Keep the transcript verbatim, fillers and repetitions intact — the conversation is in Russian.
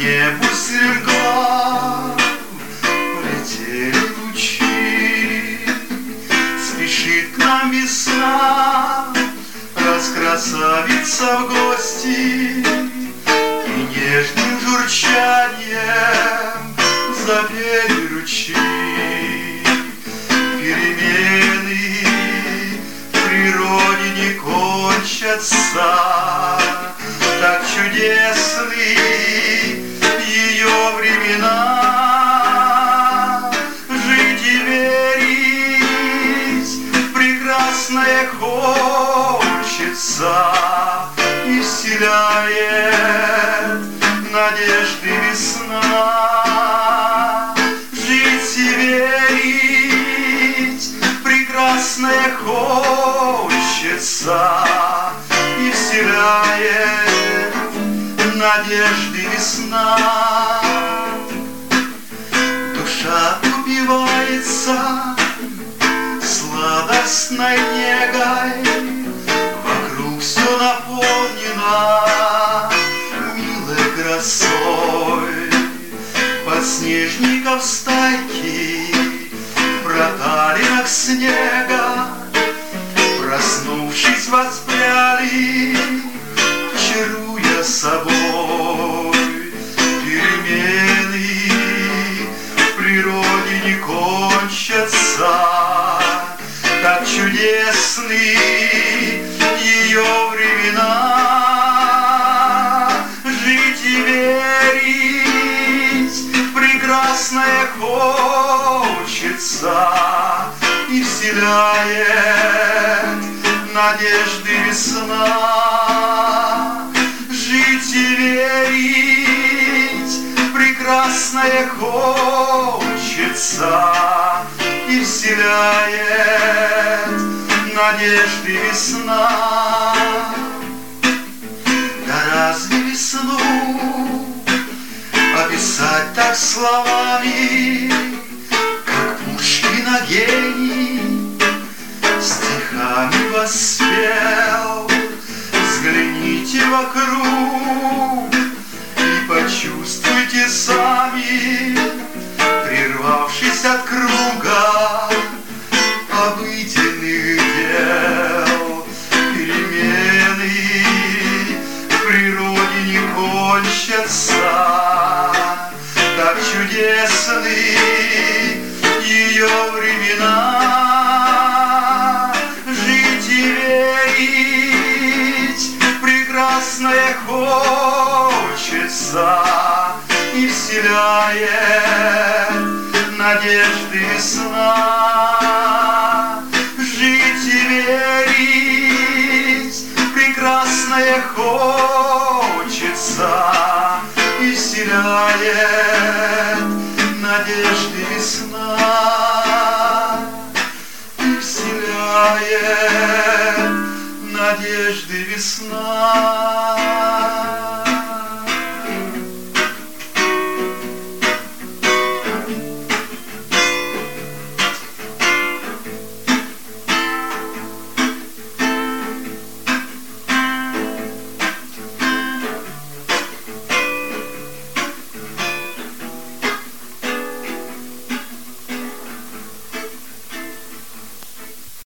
небу стремглав полетели лучи. Спешит к нам весна, раскрасавица в гости, и нежным журчанием запели ручьи. Перемены в природе не кончатся, так чудесны ее времена. Жить и верить прекрасное хочется, и вселяет надежды весна. Жить и верить прекрасное хочется, и вселяет надежды весна. Душа упивается сладостной негой, вокруг все наполнено милой красой. Подснежников стайки в проталинах снега, проснувшись, воспряли, чаруя собой. Перемены в природе не кончатся, так чудесны ее времена. Жить и верить прекрасное хочется, и вселяет надежды весна. Жить и верить прекрасное хочется, и вселяет надежды весна. Да разве весну описать так словами, как Пушкина гений стихами воспел? Взгляните вокруг и почувствуйте сами, прервавшись от круга обыденных дел. Перемены в природе не кончатся, так чудесны ее времена. Жить и верить прекрасное хочется, и вселяет надежды весна. Жить и верить прекрасное хочется, и вселяет надежды весна. И вселяет надежды весна.